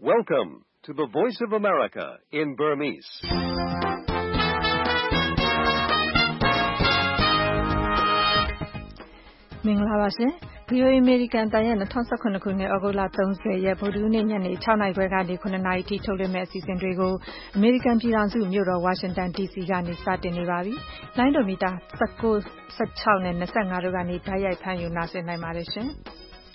Welcome to the Voice of America in Burmese. ။မင်္ဂလာပါရှင်။ VOA American တန်ရဲ့2019ခုနှစ်ဩဂုတ်လ30ရက်ဗုဒ္ဓဟူးနေ့ညနေ6နာရီခွဲကနေ9နာရီထိထုတ်လွှင့်မယ့်အစီအစဉ်တွေကို American ပြည်ထောင်စုမြို့တော် Washington DC ကနေစတင်နေပါပြီ။လိုင်းဒိုမီတာ19 16နဲ့25တို့ကနေဓာတ်ရိုက်ဖမ်းယူနားဆင်နိုင်ပါတယ်ရှင်။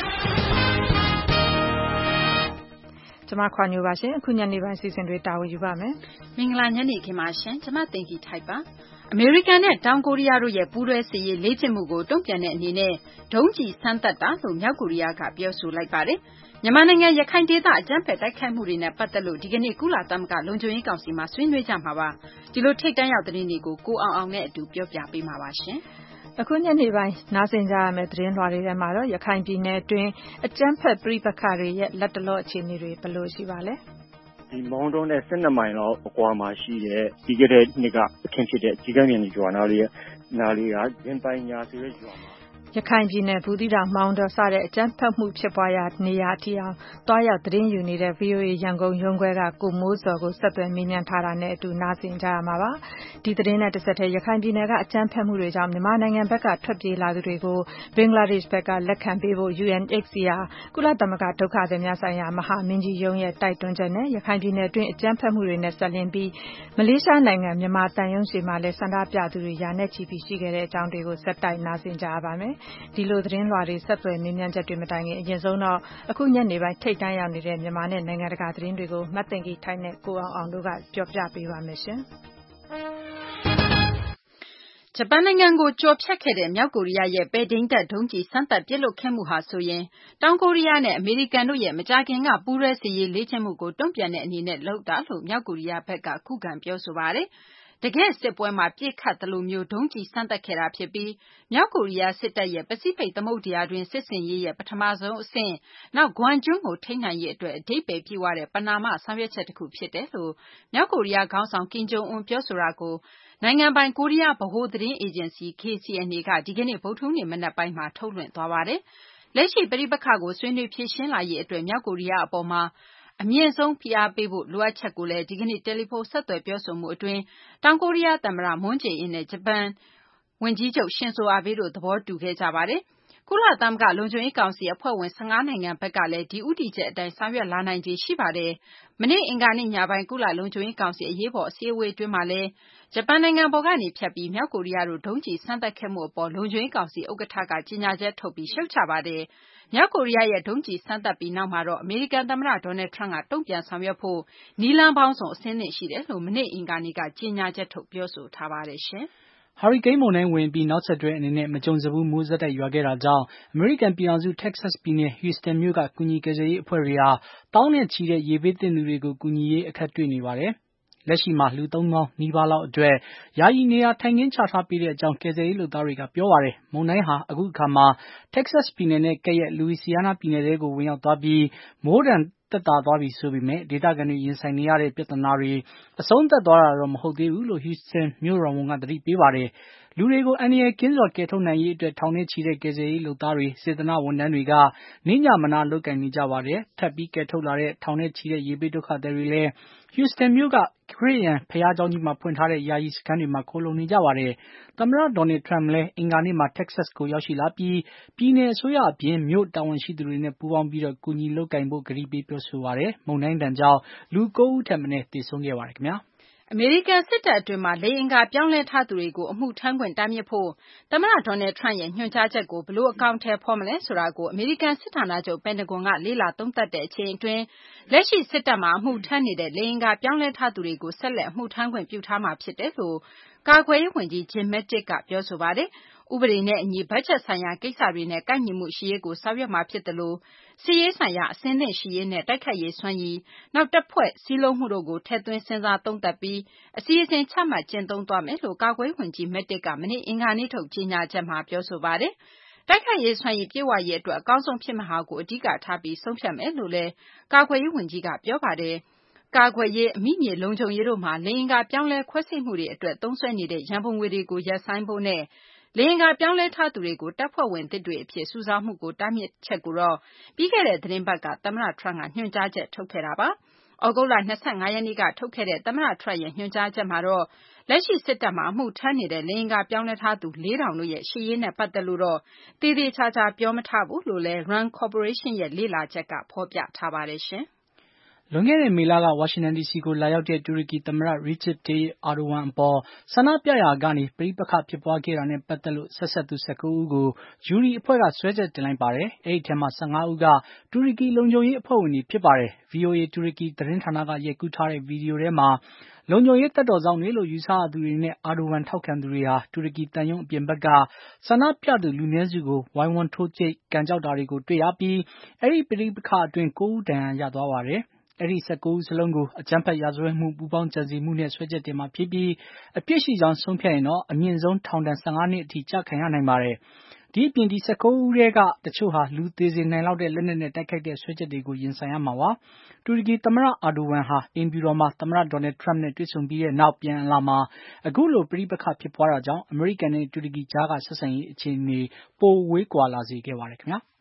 ကျမခွာညိုပါရှင်အခုညနေပိုင်းစီစဉ်တွေတာဝန်ယူပါမယ်မင်္ဂလာညနေခင်းပါရှင်ကျမတင်ကြီးထိုက်ပါအမေရိကန်နဲ့တောင်ကိုရီးယားတို့ရဲ့ပူးတွဲစစ်ရေးလေ့ကျင့်မှုကိုတုံ့ပြန်တဲ့အနေနဲ့ဒုံးကျည်စမ်းသပ်တာလို့မြောက်ကိုရီးယားကပြောဆိုလိုက်ပါတယ်မြန်မာနိုင်ငံရခိုင်ဒေသအကြမ်းဖက်တိုက်ခိုက်မှုတွေနဲ့ပတ်သက်လို့ဒီကနေ့ကုလသမဂ္ဂလုံခြုံရေးကောင်စီမှာဆွေးနွေးကြမှာပါဒီလိုထိပ်တန်းရောက်သတင်းတွေကိုကိုအောင်အောင်နဲ့အတူပြောပြပေးမှာပါရှင်အခုညနေပိုင်းနားဆင်ကြရမယ့်သတင်းလွှာတွေထဲမှာတော့ရခိုင်ပြည်နယ်အတွင်းအကြမ်းဖက်ပြိပခါတွေရဲ့လက်တလောအခြေအနေတွေဘယ်လိုရှိပါလဲဒီမောင်းတုံးနဲ့12မိုင်လောက်အကွာမှာရှိတဲ့ဒီကတဲ့နှစ်ကအခင်းဖြစ်တဲ့ကြီးကမ်းမြန်ရွာနာလေးကရင်ပိုင်ညာဆိုတဲ့ရွာမှာရခိုင်ပြည်နယ်ဘူးသီးတောင်မောင်းတော်စတဲ့အကြမ်းဖက်မှုဖြစ်ပွားရာနေရာအထိအောင်တွားရောက်သတင်းယူနေတဲ့ VOA ရန်ကုန်ရုံးခွဲကကိုမိုးစောကိုဆက်သွယ်မေးမြန်းထားတာနဲ့အတူနားဆင်ကြရမှာပါဒီသတင်းနဲ့တစ်ဆက်တည်းရခိုင်ပြည်နယ်ကအကြမ်းဖက်မှုတွေကြောင့်မြန်မာနိုင်ငံဘက်ကထွက်ပြေးလာသူတွေကိုဘင်္ဂလားဒေ့ရှ်ဘက်ကလက်ခံပေးဖို့ UNHCR ကုလသမဂ္ဂဒုက္ခသည်များဆိုင်ရာမဟာမင်းကြီးရုံးရဲ့တိုက်တွန်းချက်နဲ့ရခိုင်ပြည်နယ်အတွင်းအကြမ်းဖက်မှုတွေနဲ့ဆက်လျင်းပြီးမလေးရှားနိုင်ငံမြန်မာတန်ယုံရှေမှာလည်းဆန္ဒပြသူတွေရာနဲ့ချီပြီးရှိခဲ့တဲ့အကြောင်းတွေကိုဆက်တိုက်နားဆင်ကြရပါမယ်ဒီလိုသတင်းလွှာတွေဆက်သွယ်မေးမြန်းချက်တွေမတိုင်ခင်အရင်ဆုံးတော့အခုညနေပိုင်းထိတ်တန်းရောက်နေတဲ့မြန်မာနဲ့နိုင်ငံတကာသတင်းတွေကိုမတ်တင်ကြီးထိုင်းနဲ့ကိုအောင်အောင်တို့ကပြောပြပေးပါမယ်ရှင်ဂျပန်နိုင်ငံကိုကြော်ဖြတ်ခဲ့တဲ့မြောက်ကိုရီးယားရဲ့ပဲ့ထိန်းတပ်ဒုံးကျည်စမ်းသပ်ပစ်လွှတ်ခဲ့မှုဟာဆိုရင်တောင်ကိုရီးယားနဲ့အမေရိကန်တို့ရဲ့မကြာခင်ကပူးတွဲစစ်ရေးလေ့ကျင့်မှုကိုတုံ့ပြန်တဲ့အနေနဲ့လုပ်တာလို့မြောက်ကိုရီးယားဘက်ကခုခံပြောဆိုပါတယ်တကယ့်စစ်ပွဲမှာပြစ်ခတ်သလိုမျိုးဒုံးကျည်စမ်းသပ်ခဲ့တာဖြစ်ပြီးမြောက်ကိုရီးယားစစ်တပ်ရဲ့ပစိဖိတ်သမုဒ္ဒရာတွင်စစ်ဆင်ရေးရဲ့ပထမဆုံးအဆင့်နောက်ဂွမ်ကျွန်းကိုထိန်းနိုင်ရေးအတွက်အဓိပ္ပာယ်ပြည့်ဝတဲ့ပဏာမဆောင်ရွက်ချက်တစ်ခုဖြစ်တယ်လို့မြောက်ကိုရီးယားခေါင်းဆောင်ကင်ဂျုံအွန်ပြောဆိုတာကိုနိုင်ငံပိုင်ကိုရီးယားဗဟိုသတင်းအေဂျင်စီ KCNA ကဒီကနေ့ဗုဒ္ဓဟူးနေ့မနက်ပိုင်းမှာထုတ်လွှင့်သွားပါတယ်လက်ရှိပဋိပက္ခကိုဆွေးနွေးဖြေရှင်းလာရေးအတွက်မြောက်ကိုရီးယားအပေါ်မှာအမြင့်ဆုံးဖိအားပေးဖို့လိုအပ်ချက်ကိုလည်းဒီကနေ့တယ်လီဖုန်းဆက်သွယ်ပြောဆိုမှုအတွင်းတောင်ကိုရီးယားသမ္မတမွန်းဂျေအင်းနဲ့ဂျပန်ဝန်ကြီးချုပ်ရှင်ဇိုအာဘေးတို့သဘောတူခဲ့ကြပါတယ်ကုလသမဂ္ဂလုံခြုံရေးကောင်စီအဖွဲ့ဝင်15နိုင်ငံဘက်ကလည်းဒီဥတီချက်အတိုင်းဆောင်ရွက်လာနိုင်ခြေရှိပါတယ်မနေ့အင်္ဂါနေ့ညပိုင်းကုလလုံခြုံရေးကောင်စီအရေးပေါ်အစည်းအဝေးအတွင်းမှာလည်းဂျပန်နိုင်ငံပေါ်ကနေဖြတ်ပြီးမြောက်ကိုရီးယားတို့ဒုံးကျည်စမ်းသပ်ခဲ့မှုအပေါ်လုံခြုံရေးကောင်စီဥက္ကဋ္ဌကကြေညာချက်ထုတ်ပြီးရှုတ်ချပါတယ်မြောက်ကိုရီးယားရဲ့ဒုံးကျည်စမ်းသပ်ပြီးနောက်မှာတော့အမေရိကန်သမ္မတဒေါ်နယ်ထရန့်ကတုံ့ပြန်ဆောင်ရွက်ဖို့နည်းလမ်းပေါင်းစုံအဆင်သင့်ရှိတယ်လို့မနေ့အင်္ဂါနေ့ကကြေညာချက်ထုတ်ပြောဆိုထားပါတယ်ရှင်ဟာရီကိန်းမုန်တိုင်းဝင်ပြီးနောက်ဆက်တွဲအနေနဲ့မကြုံစဘူးမိုးဆက်တိုက်ရွာခဲ့တာကြောင့်အမေရိကန်ပြည်ထောင်စုတက္ကဆက်ပြည်နယ်ဟူစတန်မြို့ကကူညီကယ်ဆယ်ရေးအဖွဲ့တွေဟာတောင်းနဲ့ချီတဲ့ရေဘေးသင့်သူတွေကိုကူညီရေးအခက်တွေ့နေပါတယ်။လက်ရှိမှာလူ3000နီးပါးလောက်အတွက်ယာယီနေရာထိုင်ခင်းချထားပေးတဲ့အကြောင်းကယ်ဆယ်ရေးလုပ်သားတွေကပြောပါတယ်။မုန်တိုင်းဟာအခုအခါမှာတက္ကဆက်ပြည်နယ်နဲ့ကပ်ရက်လူဝီစီယာနာပြည်နယ်တွေကိုဝင်ရောက်သွားပြီးမိုးဒဏ်သက်သာသွားပြီဆိုပေမဲ့ဒေသခံတွေရင်ဆိုင်နေရတဲ့ပြဿနာတွေအဆုံးသတ်သွားတာတော့မဟုတ်သေးဘူးလို့ဟူစတန်မြို့တော်ဝန်ကသတိပေးပါတယ်။လူတွေကိုအန္တရာယ်ကင်းစွာကယ်ထုတ်နိုင်ရေးအတွက်ထောင်နဲ့ချီတဲ့ကယ်ဆယ်ရေးလုပ်သားတွေစေတနာ့ဝန်ထမ်းတွေကနေ့ညမနားလုပ်ကိုင်နေကြပါတယ်။ထပ်ပြီးကယ်ထုတ်လာတဲ့ထောင်နဲ့ချီတဲ့ရေဘေးဒုက္ခသည်တွေလည်းဟူစတန်မြို့ကခရစ်ယာန်ဘုရားကျောင်းကြီးမှာဖွင့်ထားတဲ့ယာယီစခန်းတွေမှာခိုလှုံနေကြပါတယ်။သမ္မတဒေါ်နယ်ထရန့်လည်းအင်္ဂါနေ့မှာတက္ကဆက်ကိုရောက်ရှိလာပြီးပြည်နယ်အစိုးရအပြင်မြို့တာဝန်ရှိသူတွေနဲ့ပူးပေါင်းပြီးကူညီလုပ်ကိုင်ဖို့ကတိပေးပြောဆိုပါတယ်။မုန်တိုင်းဒဏ်ကြောင့်လူ9ဦးထက်မနည်းသေဆုံးခဲ့ပါတယ်ခင်ဗျာ။အမေရိကန်စစ်တပ်အတွင်းမှာလေအင်္ဂါပြောင်းလဲထားသူတွေကိုအမှုထမ်းခွင့်တားမြစ်ဖို့သမ္မတဒေါ်နယ်ထရန့်ရဲ့ညွှန်ကြားချက်ကိုဘလို့အကောင့်ထဲဖော်မလဲဆိုတာကိုအမေရိကန်စစ်ဌာနချုပ်ပန်တဂွန်ကလေ့လာသုံးသပ်တဲ့အချိန်အတွင်းလက်ရှိစစ်တပ်မှာအမှုထမ်းနေတဲ့လေအင်္ဂါပြောင်းလဲထားသူတွေကိုဆက်လက်အမှုထမ်းခွင့်ပြုထားမှာဖြစ်တယ်လို့ကာကွယ်ရေးဝန်ကြီးဂျင်မက်တစ်ကပြောဆိုပါတယ်ဥပဒေနဲ့အညီဘတ်ဂျက်ဆိုင်ရာကိစ္စတွေနဲ့ကိုက်ညီမှုရှိရေးကိုဆောင်ရွက်မှာဖြစ်တယ်လို့စစ်ရေးဆိုင်ရာအဆင့်သင့်ရှိရေးနဲ့တိုက်ခိုက်ရေးစွမ်းရည်နောက်တပ်ဖွဲ့စည်းလုံးမှုတို့ကိုထည့်သွင်းစဉ်းစားသုံးသပ်ပြီးအစီအစဉ်ချမှတ်ကျင့်သုံးသွားမယ်လို့ကာကွယ်ရေးဝန်ကြီးမက်တစ်ကမနေ့အင်္ဂါနေ့ထုတ်ကြေညာချက်မှာပြောဆိုပါတယ်တိုက်ခိုက်ရေးစွမ်းရည်ပြည့်ဝရေးအတွက်အကောင်းဆုံးဖြစ်မဟာကိုအဓိကထားပြီးဆုံးဖြတ်မယ်လို့လည်းကာကွယ်ရေးဝန်ကြီးကပြောပါတယ်ကာကွယ်ရေးအမိမြေလုံခြုံရေးတို့မှာလေအင်္ဂါပြောင်းလဲခွဲစိတ်မှုတွေအတွက်သုံးစွဲနေတဲ့ရန်ပုံငွေတွေကိုရပ်ဆိုင်းဖို့နဲ့လေယာဉ်ကပြောင်းလဲထားသူတွေကိုတပ်ဖွဲ့ဝင်သစ်တွေအဖြစ်စုဆောင်းမှုကိုတားမြစ်ချက်ကိုတော့ပြီးခဲ့တဲ့သတင်းပတ်ကသမ္မတ Trump ကညွှန်ကြားချက်ထုတ်ခဲ့တာပါ။ဩဂုတ်လ 25 ရက်နေ့ကထုတ်ခဲ့တဲ့သမ္မတ Trump ရဲ့ညွှန်ကြားချက်မှာတော့လက်ရှိစစ်တပ်မှာအမှုထမ်းနေတဲ့လေယာဉ်ကပြောင်းလဲထားသူ 4,000 တို့ရဲ့ရှေ့ရေးနဲ့ပတ်သက်လို့တော့သေသေးချာချာပြောမထားဘူးလို့လည်း RAND Corporation ရဲ့လေ့လာချက်ကဖော်ပြထားပါတယ်ရှင်။လွန်ခဲ့တဲ့မေလကဝါရှင်တန်ဒီစီကိုလာရောက်တဲ့တူရကီသမ္မတ Recep Tayyip Erdogan အပေါ်ဆန္ဒပြရာကနေပဋိပက္ခဖြစ်ပွားခဲ့တာနဲ့ပတ်သက်လို့ဆက်စပ်သူ19ဦးကိုဂျူရီအဖွဲ့ကစွဲချက်တင်လိုက်ပါတယ်။အဲဒီထဲမှာ15ဦးကတူရကီလုံခြုံရေးအဖွဲ့ဝင်တွေဖြစ်ပါတယ်။ VOA တူရကီသတင်းဌာနကရိုက်ကူးထားတဲ့ဗီဒီယိုထဲမှာလုံခြုံရေးတပ်တော်စောင့်တွေလို့ယူဆရသူတွေနဲ့အာဒိုဝမ်ထောက်ခံသူတွေဟာတူရကီသံရုံးအပြင်ဘက်ကဆန္ဒပြသူလူနည်းစုကိုဝိုင်းဝန်းထိုးကြိတ်ကန်ကျောက်တာတွေကိုတွေ့ရပြီးအဲဒီပဋိပက္ခအတွင်း9ဦးဒဏ်ရာရသွားပါတယ်။အဲဒီ19ဦးစလုံးကိုအကြမ်းဖက်ရာဇဝတ်မှုပူးပေါင်းကြံစည်မှုနဲ့စွဲချက်တင်မှာဖြစ်ပြီးအပြစ်ရှိကြောင်းဆုံးဖြတ်ရင်တော့အမြင့်ဆုံးထောင်ဒဏ်15နှစ်အထိကျခံရနိုင်ပါတယ်။ဒီအပြင်ဒီ19ဦးထဲကတချို့ဟာလူသေစေနိုင်လောက်တဲ့လက်နက်နဲ့တိုက်ခိုက်တဲ့စွဲချက်တွေကိုရင်ဆိုင်ရမှာပါ။တူရကီသမ္မတအာဒိုဝမ်ဟာအိမ်ဖြူတော်မှာသမ္မတဒေါ်နယ်ထရမ့်နဲ့တွေ့ဆုံပြီးတဲ့နောက်ပြန်အလာမှာအခုလိုပဋိပက္ခဖြစ်ပွားတာကြောင့်အမေရိကန်နဲ့တူရကီကြားကဆက်ဆံရေးအခြေအနေပိုဝေးကွာလာစေခဲ့ပါတယ်ခင်ဗျာ။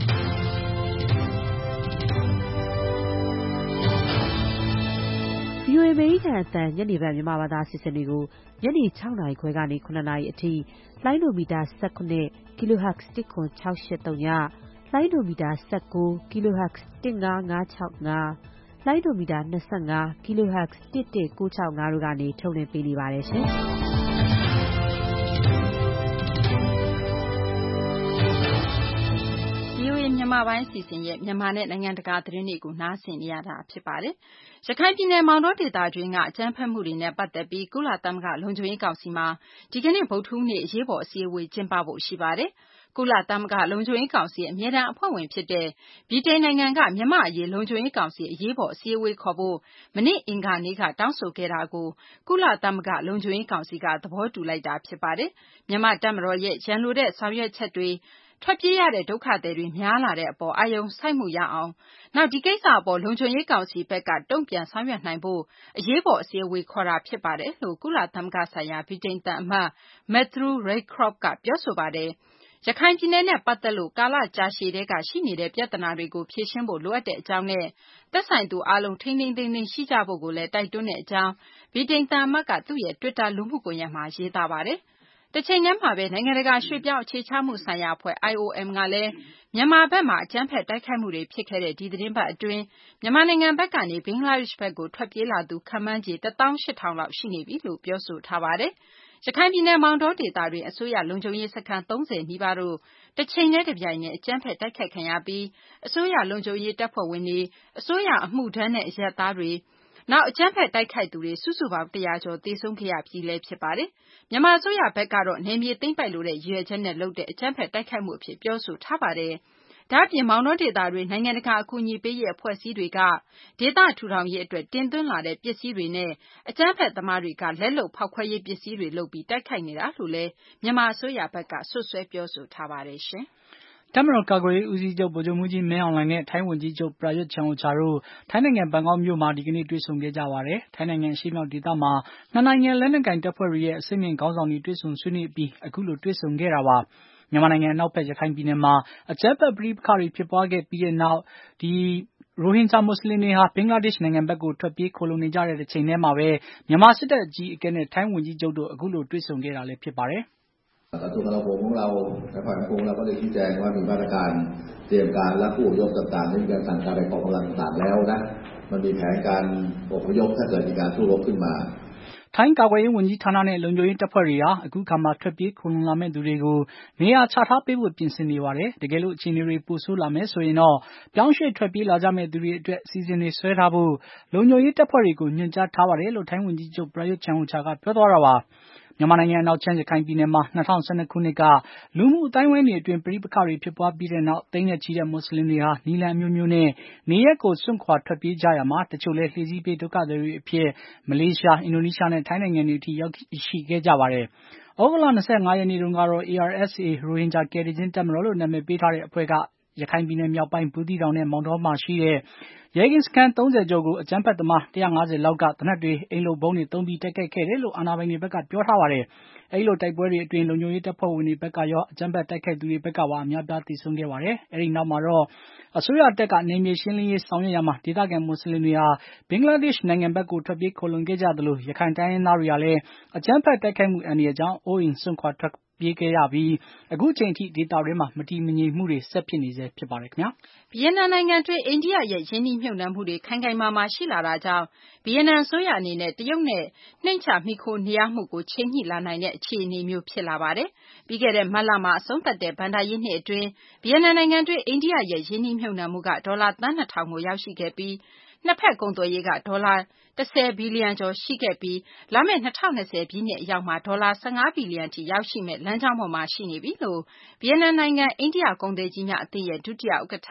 VOA အမေရိကန်အသံညနေပိုင်းမြန်မာဘာသာအစီအစဉ်တွေကိုညနေ6:00 နာရီခွဲကနေ9:00 နာရီအထိလိုင်းဒိုမီတာ19 kHz 10683ညလိုင်းဒိုမီတာ19 kHz 15565လိုင်းဒိုမီတာ25 kHz 11965တို့ကနေထုတ်လွှင့်ပေးနေပါတယ်ရှင်။ VOA မြန်မာပိုင်းအစီအစဉ်ရဲ့မြန်မာနဲ့နိုင်ငံတကာသတင်းတွေကိုနားဆင်နေရတာဖြစ်ပါတယ်။ရခိုင်ပြည်နယ်မောင်တောဒေသတွင်းကအကြမ်းဖက်မှုတွေနဲ့ပတ်သက်ပြီးကုလသမဂ္ဂလုံခြုံရေးကောင်စီမှာဒီကနေ့ဗုဒ္ဓဟူးနေ့အရေးပေါ်အစည်းအဝေးကျင်းပဖို့ရှိပါတယ်။ကုလသမဂ္ဂလုံခြုံရေးကောင်စီအမြဲတမ်းအဖွဲ့ဝင်ဖြစ်တဲ့ဗြိတိန်နိုင်ငံကမြန်မာအရေးလုံခြုံရေးကောင်စီအရေးပေါ်အစည်းအဝေးခေါ်ဖို့မနေ့အင်္ဂါနေ့ကတောင်းဆိုခဲ့တာကိုကုလသမဂ္ဂလုံခြုံရေးကောင်စီကသဘောတူလိုက်တာဖြစ်ပါတယ်။မြန်မာတပ်မတော်ရဲ့ရန်လိုတဲ့ဆောင်ရွက်ချက်တွေထွက်ပြေးရတဲ့ဒုက္ခသည်တွေများလာတဲ့အပေါ်အာရုံစိုက်မှုရအောင်နောက်ဒီကိစ္စအပေါ်လုံခြုံရေးကောင်စီဘက်ကတုံ့ပြန်ဆောင်ရွက်နိုင်ဖို့အရေးပေါ်အစည်းအဝေးခေါ်တာဖြစ်ပါတယ်လို့ကုလသမဂ္ဂဆိုင်ရာဗြိတိန်သံအမတ် Matthew Rycroft ကပြောဆိုပါတယ်။ရခိုင်ပြည်နယ်နဲ့ပတ်သက်လို့ကာလကြာရှည်ထဲကရှိနေတဲ့ပြဿနာတွေကိုဖြေရှင်းဖို့လိုအပ်တဲ့အကြောင်းနဲ့သက်ဆိုင်သူအားလုံးထိန်းသိမ်းသိမ်းရှိကြဖို့ကိုလည်းတိုက်တွန်းတဲ့အကြောင်းဗြိတိန်သံအမတ်ကသူ့ရဲ့ Twitter လူမှုကွန်ရက်မှာရေးသားပါတယ်။တချိန်တည်းမှာပဲနိုင်ငံတကာရွှေ့ပြောင်းအခြေချမှုဆိုင်ရာအဖွဲ့ IOM ကလည်းမြန်မာဘက်မှာအကြမ်းဖက်တိုက်ခိုက်မှုတွေဖြစ်ခဲ့တဲ့ဒီသတင်းပတ်အတွင်းမြန်မာနိုင်ငံဘက်ကနေဘင်္ဂလားဒေ့ရှ်ဘက်ကိုထွက်ပြေးလာသူခန့်မှန်းခြေ 18000 လောက်ရှိနေပြီလို့ပြောဆိုထားပါတယ်။ရခိုင်ပြည်နယ်မောင်တောဒေသတွင်းအစိုးရလုံခြုံရေးစခန်း30နီးပါးတို့တချိန်တည်းတပြိုင်နက်အကြမ်းဖက်တိုက်ခိုက်ခံရပြီးအစိုးရလုံခြုံရေးတပ်ဖွဲ့ဝင်တွေအစိုးရအမှုထမ်းနဲ့အရပ်သားတွေနောက်အကြမ်းဖက်တိုက်ခိုက်သူတွေစုစုပေါင်း100ကျော်သေဆုံးခဲ့ရပြီးလည်းဖြစ်ပါတယ်။မြန်မာအစိုးရဘက်ကတော့နယ်မြေသိမ်းပိုက်လိုတဲ့ရည်ရွယ်ချက်နဲ့လုပ်တဲ့အကြမ်းဖက်တိုက်ခိုက်မှုအဖြစ်ပြောဆိုထားပါတယ်။ဒါ့အပြင်မောင်တောဒေသတွင်းနိုင်ငံတကာအကူအညီပေးရေးအဖွဲ့အစည်းတွေကဒေသထူထောင်ရေးအတွက်တင်သွင်းလာတဲ့ပစ္စည်းတွေနဲ့အကြမ်းဖက်သမားတွေကလက်လုပ်ဖောက်ခွဲရေးပစ္စည်းတွေလုပ်ပြီးတိုက်ခိုက်နေတာလို့လည်းမြန်မာအစိုးရဘက်ကစွပ်စွဲပြောဆိုထားပါတယ်ရှင်။တပ်မတော်ကာကွယ်ရေးဦးစီးချုပ်ဗိုလ်ချုပ်မှူးကြီးမင်းအောင်လှိုင်နဲ့ထိုင်းဝန်ကြီးချုပ်ပရာယွတ်ချန်အိုချာတို့ထိုင်းနိုင်ငံဘန်ကောက်မြို့မှာဒီကနေ့တွေ့ဆုံခဲ့ကြပါတယ်။ထိုင်းနိုင်ငံအရှေ့မြောက်ဒေသမှာနှစ်နိုင်ငံလက်နက်ကိုင်တပ်ဖွဲ့တွေရဲ့အဆင့်မြင့်ခေါင်းဆောင်တွေတွေ့ဆုံဆွေးနွေးပြီးအခုလိုတွေ့ဆုံခဲ့တာပါ။မြန်မာနိုင်ငံအနောက်ဘက်ရခိုင်ပြည်နယ်မှာအကြမ်းဖက်ပဋိပက္ခတွေဖြစ်ပွားခဲ့ပြီးတဲ့နောက်ရိုဟင်ဂျာမွတ်စလင်တွေဟာဘင်္ဂလားဒေ့ရှ်နိုင်ငံဘက်ကိုထွက်ပြေးခိုလှုံနေကြတဲ့တချိန်တည်းမှာပဲမြန်မာစစ်တပ်အကြီးအကဲနဲ့ထိုင်းဝန်ကြီးချုပ်တို့အခုလိုတွေ့ဆုံခဲ့တာလည်းဖြစ်ပါတယ်။กระทรวงกลาโหมของเราและฝ่ายความมั่นคงเราก็ได้ชี้แจงว่ามีมาตรการเตรียมการและผู้อพยพต่างๆมีการสั่งการไปกองกำลังต่างๆแล้วนะมันมีแผนการอพยพถ้าเกิดมีการสู้รบขึ้นมาထိုင်းကာကွယ်ရေးဝန်ကြီးဌာနနဲ့လုံခြုံရေးတပ်ဖွဲ့တွေဟာအခုခါမှာထွက်ပြေးခိုလှုံလာမဲ့သူတွေကိုနေရာချထားပေးဖို့ပြင်ဆင်နေပါတယ်။တကယ်လို့အခြေအနေတွေပိုဆိုးလာမယ်ဆိုရင်တော့ပြောင်းရွှေ့ထွက်ပြေးလာကြမဲ့သူတွေအတွက်အစီအစဉ်တွေဆွဲထားဖို့လုံခြုံရေးတပ်ဖွဲ့တွေကိုညွှန်ကြားထားပါတယ်လို့ထိုင်းဝန်ကြီးချုပ်ပရာယွတ်ချန်အိုချာကပြောသွားတာပါ။မြန်မာနိုင်ငံအနောက်ချမ်းရခိုင်ပြည်နယ်မှာ2012ခုနှစ်ကလူမှုအတိုင်းအဝိုင်းတွေအတွင်းပဋိပက္ခတွေဖြစ်ပွားပြီးတဲ့နောက်သိန်းနဲ့ချီတဲ့မွတ်စလင်တွေဟာနည်းလမ်းအမျိုးမျိုးနဲ့နေရပ်ကိုစွန့်ခွာထွက်ပြေးကြရမှာတချို့လည်းလှေစီးပြေးဒုက္ခသည်တွေအဖြစ်မလေးရှားအင်ဒိုနီးရှားနဲ့ထိုင်းနိုင်ငံတွေအထိရောက်ရှိခဲ့ကြပါတယ်။ဩဂုတ်လ25ရက်နေ့တုန်းကတော့ARSA ရိုဟင်ဂျာကယ်တင်ခြင်းတပ်မတော်လို့နာမည်ပေးထားတဲ့အဖွဲ့ကရခိုင်ပြည်နယ်မြောက်ပိုင်းဘူးသီးတောင်နဲ့မောင်တောမှာရှိတဲ့ရဲကင်းစခန်း30ကျော်ကိုအကြမ်းဖက်သမား150လောက်ကသေနတ်တွေအိမ်လုံဗုံးတွေသုံးပြီးတိုက်ခိုက်ခဲ့တယ်လို့အာဏာပိုင်တွေဘက်ကပြောထားပါတယ်။အဲဒီလိုတိုက်ပွဲတွေအတွင်းလုံခြုံရေးတပ်ဖွဲ့ဝင်တွေဘက်ကရောအကြမ်းဖက်တိုက်ခိုက်သူတွေဘက်ကပါအများပြားသေဆုံးခဲ့ပါတယ်။အဲဒီနောက်မှာတော့အစိုးရတပ်ကနေမြေရှင်းလင်းရေးဆောင်ရွက်ရမှာဒေသခံမွတ်စလင်တွေဟာဘင်္ဂလားဒေ့ရှ်နိုင်ငံဘက်ကိုထွက်ပြေးခိုလုံခဲ့ကြသလိုရခိုင်တိုင်းရင်းသားတွေကလည်းအကြမ်းဖက်တိုက်ခိုက်မှုအန္တရာယ်ကြောင့်အိုးအိမ်စွန့်ခွာထွက်ပြေးခဲ့ရပြီးအခုချိန်ထိဒေသတွင်းမှာမတည်မငြိမ်မှုတွေဆက်ဖြစ်နေဆဲဖြစ်ပါတယ်ခင်ဗျာဗီယက်နမ်နိုင်ငံတွင်းအိန္ဒိယရဲ့ယင်းနှိမ့်မြှုပ်နှံမှုတွေခိုင်ခိုင်မာမာရှိလာတာကြောင့်ဗီယက်နမ်အစိုးရအနေနဲ့တရုတ်နဲ့နှိမ့်ချမိခိုနေရမှုကိုချိန်ညှိလာနိုင်တဲ့အခြေအနေမျိုးဖြစ်လာပါတယ်ပြီးခဲ့တဲ့မတ်လမှာအဆုံးသတ်တဲ့ဘဏ္ဍာရေးနှစ်အတွင်းဗီယက်နမ်နိုင်ငံတွင်းအိန္ဒိယရဲ့ယင်းနှိမ့်မြှုပ်နှံမှုကဒေါ်လာသန်း2000ကိုရောက်ရှိခဲ့ပြီးနှစ်ဖက်ကုန်သွယ်ရေးကဒေါ်လာ10ဘီလီယံကျော်ရှိခဲ့ပြီးလာမယ့်2020ပြည့်နှစ်အရောက်မှာဒေါ်လာ15ဘီလီယံထိရောက်ရှိမဲ့လမ်းကြောင်းပေါ်မှာရှိနေပြီလို့ဗီယက်နမ်နိုင်ငံအိန္ဒိယကုန်သည်ကြီးများအသင်းရဲ့ဒုတိယဥက္ကဋ္ဌ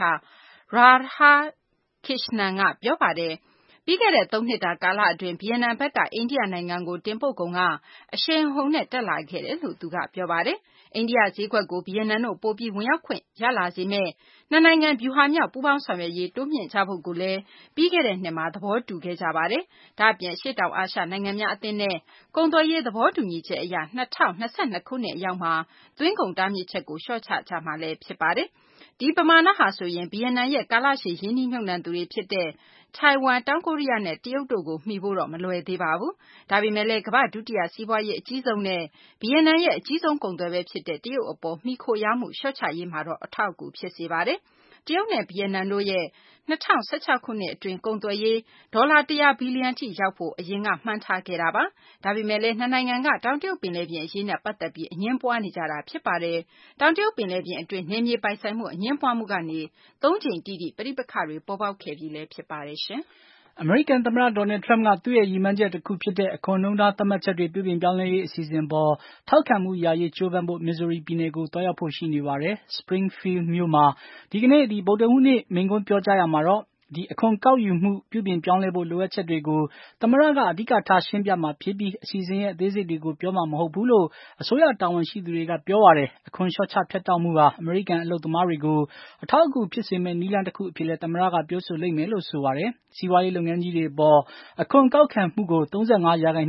Radha Krishnan ကပြောပါတယ်ပြီးခဲ့တဲ့3နှစ်တာကာလအတွင်းဗီယက်နမ်ဘက်ကအိန္ဒိယနိုင်ငံကိုတင်ပို့ကုန်ကအရှိန်အဟုန်နဲ့တက်လာခဲ့တယ်လို့သူကပြောပါတယ်အိန္ဒိယဈေးကွက်ကိုဗီယက်နမ်တို့ပိုပြီးဝင်ရောက်ခွင့်ရလာစေမဲ့နှစ်နိုင်ငံဗျူဟာမြောက်ပူးပေါင်းဆောင်ရွက်ရေးတိုးမြှင့်ကြဖို့ကိုလည်းပြီးခဲ့တဲ့နှစ်မှာသဘောတူခဲ့ကြပါတယ်။ဒါ့အပြင်ရှေ့တောင်အာရှနိုင်ငံများအသင်းနဲ့ကုန်သွယ်ရေးသဘောတူညီချက်အရ2022ခုနှစ်အရောက်မှာသွင်းကုန်တားမြစ်ချက်ကိုလျှော့ချကြမှာလည်းဖြစ်ပါတယ်။ဒီပမာဏဟာဆိုရင်ဗီယက်နမ်ရဲ့ကာလရှည်ရင်းနှီးမြှုပ်နှံသူတွေဖြစ်တဲ့ထိုင်ဝမ်တောင်ကိုရီးယားနဲ့တရုတ်တို့ကိုမှီဖို့တော့မလွယ်သေးပါဘူး။ဒါပေမဲ့လည်းကမ္ဘာ့ဒုတိယစီးပွားရေးအကြီးဆုံးနဲ့ဗီယက်နမ်ရဲ့အကြီးဆုံးကုန်သွယ်ပဲဖြစ်တဲ့တရုတ်အပေါ်မှီခိုရမှုလျှော့ချရေးမှာတော့အထောက်အကူဖြစ်စေပါတယ်။တရုတ်နဲ့ဗီယက်နမ်တို့ရဲ့2016ခုနှစ်အတွင်းကုန်သွယ်ရေးဒေါ်လာ100ဘီလီယံထိရောက်ဖို့အရင်ကမှန်းထားခဲ့တာပါ။ဒါပေမဲ့လည်းနှစ်နိုင်ငံကတောင်တရုတ်ပင်လယ်ပြင်အရေးနဲ့ပတ်သက်ပြီးအငြင်းပွားနေကြတာဖြစ်ပါတယ်။တောင်တရုတ်ပင်လယ်ပြင်အတွင်းနယ်မြေပိုင်ဆိုင်မှုအငြင်းပွားမှုကနေ3ကြိမ်တိတိပဋိပက္ခတွေပေါ်ပေါက်ခဲ့ပြီးလည်းဖြစ်ပါတယ်ရှင်။အမေရိကန်သမ္မတဒေါ်နယ်ထရမ့်ကသူ့ရဲ့ရည်မှန်းချက်တစ်ခုဖြစ်တဲ့အခွန်နှုန်းထားသတ်မှတ်ချက်တွေပြုပြင်ပြောင်းလဲရေးအစီအစဉ်ပေါ်ထောက်ခံမှုရရေးကြိုးပမ်းဖို့မစ်ဇိုရီပြည်နယ်ကိုတွားရောက်ဖို့ရှိနေပါတယ်။ Springfield မြို့မှာဒီကနေ့ဗုဒ္ဓဟူးနေ့မိန့်ခွန်းပြောကြားရာမှာတော့အခွန်ကောက်ယူမှုပြုပြင်ပြောင်းလဲဖို့လိုအပ်ချက်တွေကိုသမ္မတကအဓိကထားရှင်းပြမှာဖြစ်ပြီးအစီအစဉ်ရဲ့အသေးစိတ်တွေကိုပြောမှာမဟုတ်ဘူးလို့အစိုးရတာဝန်ရှိသူတွေကပြောပါတယ်။အခွန်လျှော့ချဖြတ်တောက်မှုဟာအမေရိကန်အလုပ်သမားတွေကိုအထောက်အကူဖြစ်စေမယ့်နည်းလမ်းတစ်ခုအဖြစ်လည်းသမ္မတကပြောဆိုလိမ့်မယ်လို့ဆိုပါတယ်။စီးပွားရေးလုပ်ငန်းကြီးတွေအပေါ်အခွန်ကောက်ခံမှုကို35%ကနေ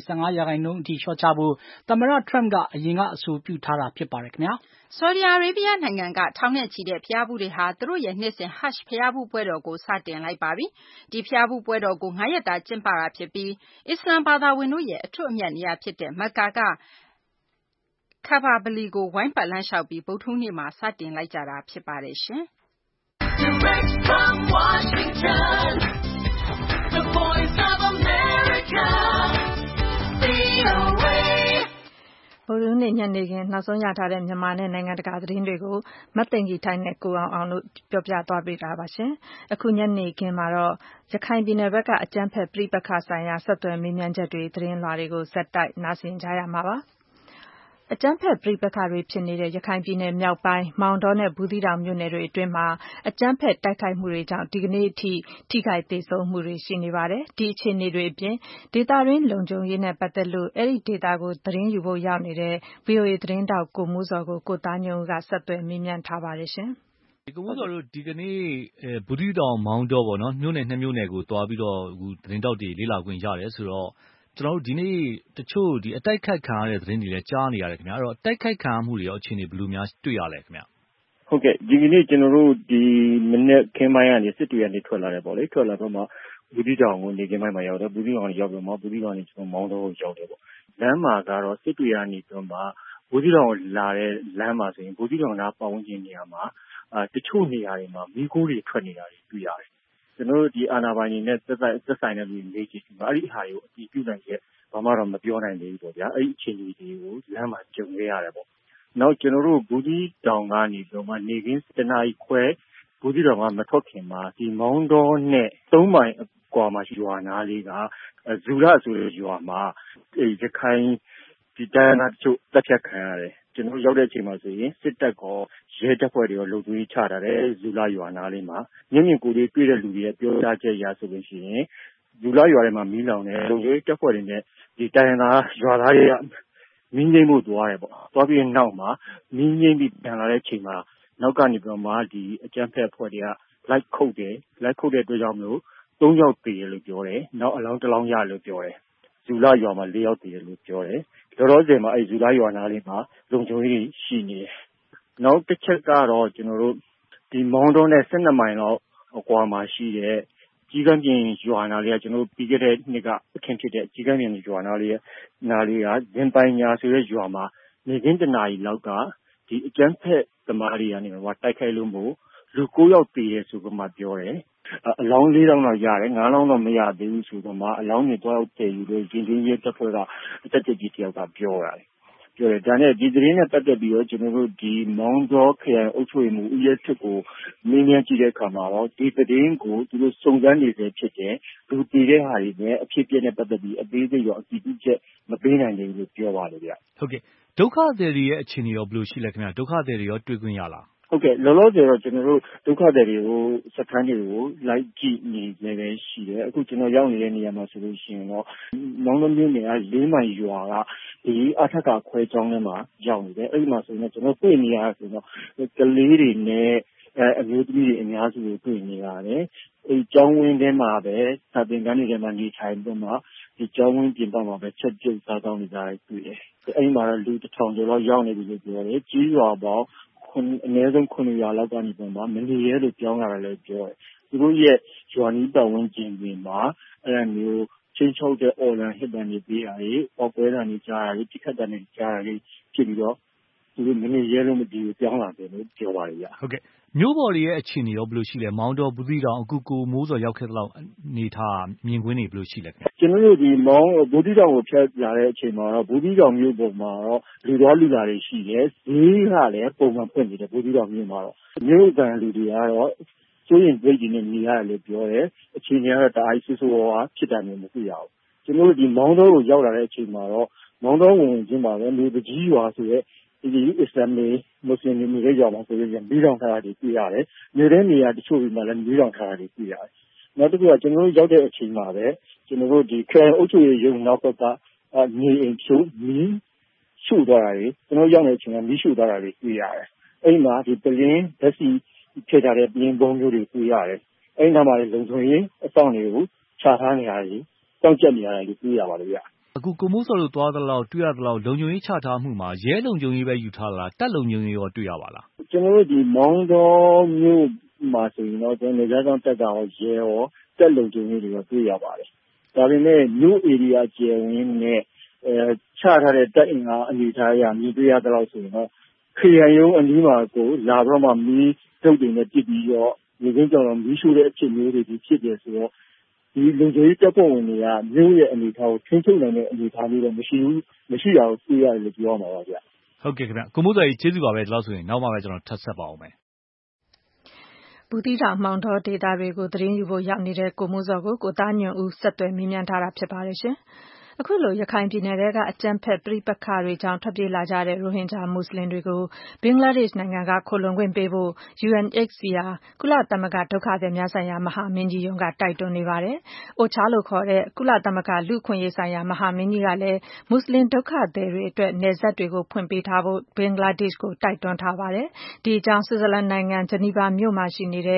15%အထိလျှော့ချဖို့သမ္မတထရမ့်ကအရင်ကအဆိုပြုထားတာဖြစ်ပါတယ်ခင်ဗျာ။ဆော်ဒီအာရေးဗျနိုင်ငံကထောင်နဲ့ချီတဲ့ဘုရားဖူးတွေဟာသူတို့ရဲ့နှစ်စဉ် Hajj ဘုရားဖူးပွဲတော်ကိုစတင်လိုက်ပါပြီ။ဒီဘုရားဖူးပွဲတော်ကို9ရက်တာကျင်းပတာဖြစ်ပြီးအစ္စလာမ်ဘာသာဝင်တို့ရဲ့အထွတ်အမြတ်နေရာဖြစ်တဲ့မက္ကာကKaaba ဗလီကိုဝိုင်းပတ်လမ်းလျှောက်ပြီးဗုဒ္ဓဟူးနေ့မှာစတင်လိုက်ကြတာဖြစ်ပါတယ်ရှင်။ Direct from Washington, the Voice of America, VOA ဗုဒ္ဓဟူးနေ့ညနေခင်းနောက်ဆုံးရထားတဲ့မြန်မာနဲ့နိုင်ငံတကာသတင်းတွေကိုမသိင်္ဂီထိုက်နဲ့ကိုအောင်တို့ပြောပြသွားပေးတာပါရှင်။အခုညနေခင်းမှာတော့ရခိုင်ပြည်နယ်ဘက်ကအကြမ်းဖက်ပဋိပက္ခဆိုင်ရာဆက်သွယ်မေးမြန်းချက်တွေသတင်းလွှာတွေကိုဆက်တိုက်နားဆင်ကြရမှာပါ။အကြမ်းဖက်ပဋိပက္ခတွေဖြစ်နေတဲ့ရခိုင်ပြည်နယ်မြောက်ပိုင်းမောင်တောနဲ့ဘူးသီးတောင်မြို့နယ်တွေအတွင်းမှာအကြမ်းဖက်တိုက်ခိုက်မှုတွေကြောင့်ဒီကနေ့အထိထိခိုက်သေဆုံးမှုတွေရှိနေပါတယ်။ဒီအခြေအနေတွေအပြင်ဒေသတွင်းလုံခြုံရေးနဲ့ပတ်သက်လို့အဲဒီဒေသကိုသတင်းယူဖို့ရောက်နေတဲ့ VOA သတင်းတောက်ကိုမိုးစော်ကိုကိုသားညွန့်ကဆက်သွယ်မေးမြန်းထားပါတယ်ရှင်။ကိုမိုးစော်တို့ဒီကနေ့ဘူးသီးတောင်မောင်တောပေါ့နော်မြို့နယ်2မြို့နယ်ကိုသွားပြီးတော့သတင်းတောက်တွေလေ့လာခွင့်ရတယ်ဆိုတော့ကျွန်တော်တို့ဒီနေ့တချို့အတိုက်ခိုက်ခံရတဲ့သတင်းတွေလည်းကြားနေရတယ်ခင်ဗျာအဲ့တော့တိုက်ခိုက်ခံရမှုတွေရောအခြေအနေဘယ်လိုများတွေ့ရလဲခင်ဗျာဟုတ်ကဲ့ဒီကနေ့ကျွန်တော်တို့ဒီမနေ့ခင်းပိုင်းကနေစစ်တွေကနေထွက်လာတယ်ပေါ့လေထွက်လာတော့မှဘူးသီးတောင်ကိုနေခင်းပိုင်းမှာရောက်တယ်ဘူးသီးတောင်ကိုရောက်ပြီးမှဘူးသီးတောင်ကနေကျွန်တော်မောင်တောကိုရောက်တယ်ပေါ့လမ်းမှာကတော့စစ်တွေကနေပြီးမှဘူးသီးတောင်ကိုလာတဲ့လမ်းမှာဆိုရင်ဘူးသီးတောင်နားပတ်ဝန်းကျင်နေရာမှာတချို့နေရာတွေမှာမီးခိုးတွေထွက်နေတာတွေတွေ့ရတယ်ကျွန်တော်တို့ဒီအာဏာပိုင်တွေနဲ့သက်ဆိုင်တဲ့လူတွေနေကြည့်ပြီးအဲ့ဒီဟာတွေကိုအတည်ပြုနိုင်ရဲ့ဘာမှတော့မပြောနိုင်သေးဘူးပေါ့ဗျာအဲ့ဒီအခြေအနေတွေကိုလမ်းမှာကြုံခဲ့ရတယ်ပေါ့နောက်ကျွန်တော်တို့ဘူးသီးတောင်ကနေပြီးမှနေခင်း7နာရီခွဲဘူးသီးတောင်ကမထွက်ခင်မှာဒီမောင်တောနဲ့3မိုင်အကွာမှာရွာနာလေးကဇူရဆိုတဲ့ရွာမှာရခိုင်ဒီတိုင်းနာတို့တက်ဖြတ်ခံရတယ်ကျွန်တော်ရောက်တဲ့အချိန်မှာဆိုရင်စစ်တပ်ကရဲတပ်ဖွဲ့တွေရောလုံခြုံရေးချထားတယ်ဇူလာရွာနာလေးမှာမျက်မြင်ကိုယ်တွေ့တွေ့တဲ့လူတွေရဲ့ပြောကြားချက်အရဆိုလို့ရှိရင်ဇူလာရွာထဲမှာမီးလောင်တယ်လုံခြုံရေးတပ်ဖွဲ့တွေနဲ့ဒီတိုင်းနာရွာသားတွေကမင်းငိမ့်မှုသွားတယ်ပေါ့သွားပြီးနောက်မှာမင်းငိမ့်ပြီးပြန်လာတဲ့အချိန်မှာနောက်ကနေပြီးတော့မှဒီအကြမ်းဖက်အဖွဲ့တွေကလိုက်ခုတ်တဲ့အတွက်ကြောင့်မလို့3 ယောက်သေတယ်လို့ပြောတယ်နောက်အလောင်း1 လောင်းရလို့ပြောတယ်ဇူလရွာမှာ4 ယောက်သေတယ်လို့ပြောတယ်လောလောဆယ်မှာဇူလရွာနားလေးမှာလုံခြုံရေးရှိနေတယ်နောက်တစ်ချက်ကတော့ကျွန်တော်တို့ဒီမောင်းတုံးနဲ့12 မိုင်လောက်အကွာမှာရှိတဲ့ကြီးကမ်းပြင်ရွာနာလေးကကျွန်တော်ပြီးခဲ့တဲ့နှစ်ကအခင်းဖြစ်တဲ့ကြီးကမ်းပြင်ရွာနာလေးကဇင်ပိုင်ညာဆိုတဲ့ရွာမှာနေကင်းတနာရီလောက်ကဒီအကျန်းဖက်သမားတွေကနေတိုက်ခိုက်လို့မို့လူ9 ယောက်သေတယ်ဆိုတော့မှပြောတယ်အလောင်း4 လောင်းတော့ရတယ်5 လောင်းတော့မရသေးဘူးဆိုတော့မှအလောင်းတွေတော့တည်ယူလို့ရင်းချင်းရဲတပ်ဖွဲ့ကအတက်တက်ကြီးတယောက်ကပြောရတယ်ဒါနဲ့ဒီသတင်းနဲ့ပတ်သက်ပြီးတော့ကျွန်တော်တို့ဒီမောင်းတောခရိုင်အုပ်ချုပ်ရေးမှူးဦးရဲထွတ်ကိုမင်းမြန်ကြည့်တဲ့အခါမှာတော့ဒီသတင်းကိုသူတို့စုံစမ်းနေစေဖြစ်တယ်လူတည်တဲ့ဟာတွေနဲ့အဖြစ်ပြက်နဲ့ပတ်သက်ပြီးအသေးစိတ်ရောအတည်ပြုချက်မပေးနိုင်ဘူးလို့ပြောပါတယ်ဗျဟုတ်ကဲ့ဒုက္ခသည်တွေရဲ့အခြေအနေရောဘယ်လိုရှိလဲခင်ဗျဒုက္ခသည်တွေရောတွေ့ခွင့်ရလားဟုတ်ကဲ့လောလောဆယ်တော့ကျွန်တော်တို့ဒုက္ခသည်တွေကိုစခန်းတွေကိုလိုက်ကြည့်နေလည်းပဲရှိတယ်အခုကျွန်တော်ရောက်နေတဲ့နေရာမှာဆိုလို့ရှိရင်တော့မောင်းလုံးမြို့နယ်က4 မိုင်ရွာကဒီအထက်ကခွဲကျောင်းထဲမှာရောက်နေတယ်အဲ့ဒီမှာဆိုရင်ကျွန်တော်တွေ့နေရဆိုတော့ကလေးတွေနဲ့အမျိုးသမီးတွေအများစုကိုတွေ့နေရတယ်အဲ့ကျောင်းဝင်းထဲမှာပဲစာသင်ခန်းတွေထဲမှာနေထိုင်ပြီးမှဒီကျောင်းဝင်းပြင်ပမှာပဲချက်ပြုတ်စားတောင်းနေကြတယ်တွေ့တယ်အဲ့ဒီမှာတော့လူ1000 ကျော်လောက်ရောက်နေပြီလို့ပြောတယ်ကြီးရွာပေါင်းအနည်းဆုံး9 ရွာလောက်ကနေပြန်မှာမနေရဲလို့ပြောင်းလာတယ်လည်းပြောတယ်သူတို့ရဲ့ရွာနီးပတ်ဝန်းကျင်တွေမှာအဲ့လိုမျိုးချင်းချုပ်တဲ့ organ ဟစ်တန်တွေပေးတာတွေပေါက်ပွဲတာတွေကြားတာတွေတိခတ်တန်တွေကြားတာတွေဖြစ်ပြီးတော့သူတို့မနေရဲလို့မဒီကိုပြောင်းလာတယ်လို့ပြောပါတယ်ဗျဟုတ်ကဲ့မြို့ပေါ်တွေရဲ့အခြေအနေရောဘယ်လိုရှိလဲမောင်းတော်ဘူးသီးတောင်အခုကိုမိုးစော်ရောက်ခဲ့တဲ့လောက်နေထားမြင်ကွင်းတွေဘယ်လိုရှိလဲကျွန်တော်တို့ဒီမောင်းဘူးသီးတောင်ကိုဖြတ်လာတဲ့အချိန်မှာတော့ဘူးသီးတောင်မြို့ပေါ်မှာတော့လူတော်လူလာတွေရှိတယ်ဈေးကလည်းပုံမှန်ဖွင့်နေတယ်ဘူးသီးတောင်မြို့မှာတော့မြို့ကန်လူတွေကတော့ဆိုရင်ပြည်ကြီးနဲ့နေရတယ်လို့ပြောတယ်အခြေအနေကတော့တအားဆူဆူဝါဖြစ်တယ်မျိုးမသိရဘူးကျွန်တော်တို့ဒီမောင်းတော်ကိုရောက်လာတဲ့အချိန်မှာတော့မောင်းတော်ဝင်ချင်းပါပဲမြို့ကြီးရွာဆိုတဲ့ဒီအစ္စလာမ်မွတ်စလင်တွေနေတဲ့ရွာမှာဆိုရင်ပြီးတောင်ထားတာတွေတွေ့ရတယ်နေတဲ့နေရာတချို့တွေမှာလည်းပြီးတောင်ထားတာတွေတွေ့ရတယ်နောက်တစ်ခုကကျွန်တော်တို့ရောက်တဲ့အချိန်မှာပဲကျွန်တော်တို့ဒီခရိုင်အုပ်ချုပ်ရေးရုံးနောက်ဘက်ကနေအိမ်ဖြိုးမီးရှို့သွားတာတွေကျွန်တော်ရောက်တဲ့အချိန်မှာမီးရှို့သွားတာတွေတွေ့ရတယ်အဲ့မှာဒီပလင်းဓာတ်ဆီဖြည့်ထားတဲ့ပလင်းပုံမျိုးတွေတွေ့ရတယ်အဲ့နားမှာလည်းလုံခြုံရေးအဆောင်တွေကိုခြာထားနေရတယ်တောက်ကျက်နေရတယ်လို့တွေ့ရပါတယ်ဗျအခုကိုမိုးစော်တို့သွားသလောက်တွေ့ရသလောက်လုံခြုံရေးချထားမှုမှာရဲလုံခြုံရေးပဲယူထားလားတပ်လုံခြုံရေးရောတွေ့ရပါလားကျွန်တော်တို့ဒီမောင်းတော်မြို့မှာဆိုရင်တော့ကျွန်တော်နေရာကြောင်းတက်တာရောရဲရောတပ်လုံခြုံရေးတွေရောတွေ့ရပါတယ်ဒါပေမဲ့မြို့ area ကျယ်ဝန်းနဲ့ချထားတဲ့တပ်အင်အားအနေထားအရမြင်တွေ့ရသလောက်ဆိုရင်တော့ခရိုင်ရုံးအနီးမှာကိုလာတော့မှမီးတုတ်တွေနဲ့ပြစ်ပြီးတော့ဒီကိစ္စတော့မီးရှို့တဲ့အဖြစ်မျိုးတွေဖြစ်တယ်ဆိုတော့ဒီလုံခြုံရေးတပ်ဖွဲ့ဝင်တွေကမြို့ရဲ့အနေအထားကိုထိန်းချုပ်နိုင်တဲ့အနေအထားမျိုးတော့မရှိတာကိုသိရတယ်လို့ပြောမှာပါဗျဟုတ်ကဲ့ခင်ဗျကိုမိုးစော်ကြီးကျေးဇူးပါပဲဒီလောက်ဆိုရင်နောက်မှပဲကျွန်တော်ထပ်ဆက်ပါအောင်မယ်ဘူးသီးတောင်မောင်းတော်ဒေသတွေကိုသတင်းယူဖို့ရောက်နေတဲ့ကိုမိုးစော်ကိုကိုသားညွန့်ဦးဆက်သွယ်မေးမြန်းထားတာဖြစ်ပါတယ်ရှင်အခုလိုရခိုင်ပြည်နယ်ထဲကအကြမ်းဖက်ပဋိပက္ခတွေကြောင့်ထွက်ပြေးလာကြတဲ့ရိုဟင်ဂျာမွတ်စလင်တွေကိုဘင်္ဂလားဒေ့ရှ်နိုင်ငံကခိုလှုံခွင့်ပေးဖို့ UNHCR ကုလသမဂ္ဂဒုက္ခသည်များဆိုင်ရာမဟာမင်းကြီးရုံးကတိုက်တွန်းနေပါတယ်။ OCHA လို့ခေါ်တဲ့ကုလသမဂ္ဂလူ့အခွင့်အရေးဆိုင်ရာမဟာမင်းကြီးကလည်းမွတ်စလင်ဒုက္ခသည်တွေအတွက်နယ်စပ်တွေကိုဖွင့်ပေးထားဖို့ဘင်္ဂလားဒေ့ရှ်ကိုတိုက်တွန်းထားပါတယ်။ဒီအကြောင်းဆွစ်ဇာလန်နိုင်ငံဂျနီဗာမြို့မှာရှိနေတဲ့